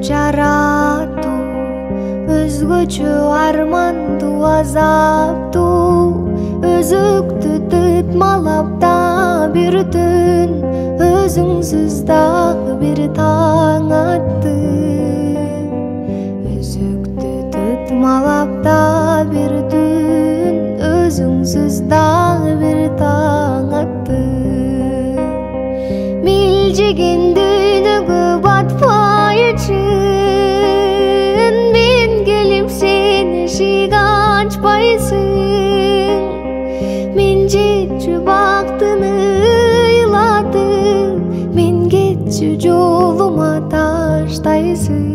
жараттуу, өзгөчө армандуу азаптуу, өзүктү тытмалап да бир түн, өзүңсүз дагы бир таң атты. Өзүктү тытмалап да бир түн, өзүңсүз дагы бир таң атты. Милжиген дүйнөгө батпай үчүн, мен келип сен эшик ачпайсың. Мен жетчү бактыны ыйладым, мен кетчү жолума таштайсың.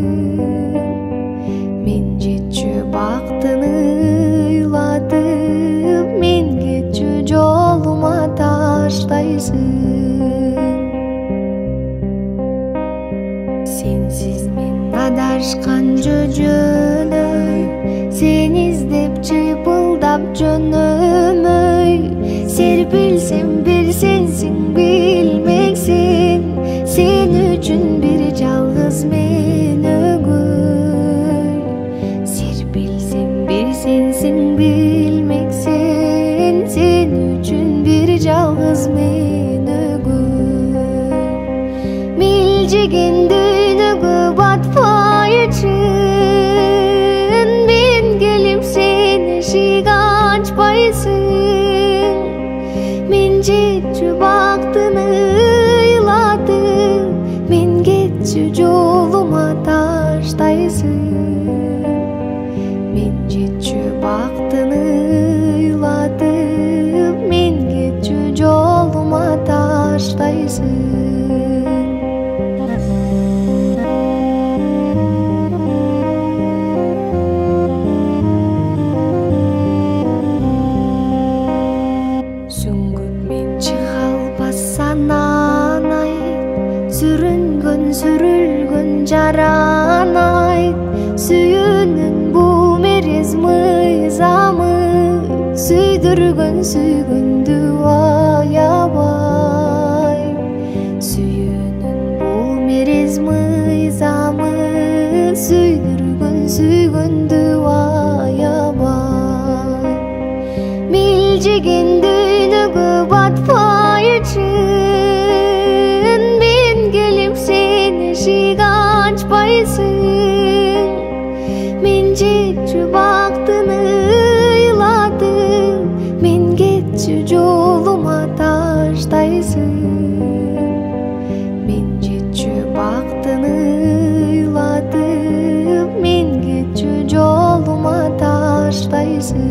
Мен жетчү бактыны ыйладым, мен кетчү жолума таштайсың. Сенсиз мен адашкан жөнөй, сен издеп чыйпылдап жөнөмөй. Серпилсем бир сенсиң билмексиң, сен үчүн бир жалгыз мен өгөй. Серпилсем бир сенсиң билмексиң, сен үчүн бир жалгыз мен өгөй. Милжиген дүйнөгө батпай үчүн, мен келип сен эшик ачпайсың. Мен жетчү бактыны ыйладым, мен кетчү жолума таштайсың. Мен жетчү бактыны ыйладым, мен кетчү жолума таштайсың. Сүрүлгөн жаран айт, сүйүүнүн бул мерез мыйзамы, сүйдүргөн сүйгөндү аябай. Сүйүүнүн бул мерез мыйзамы, сүйдүргөн сүйгөндү аябай. Милжиген дүйнөгө батпай үчүн, мен келип сен эшик ачпайсың. Мен жетчү бактыны ыйладым, мен кетчү жолума таштайсың. Мен жетчү бактыны ыйладым, мен кетчү жолума таштайсың.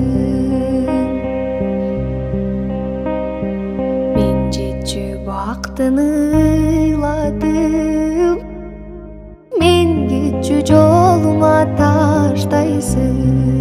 Мен жетчү бактыны ыйладым, мен кетчү жолума таштайсың.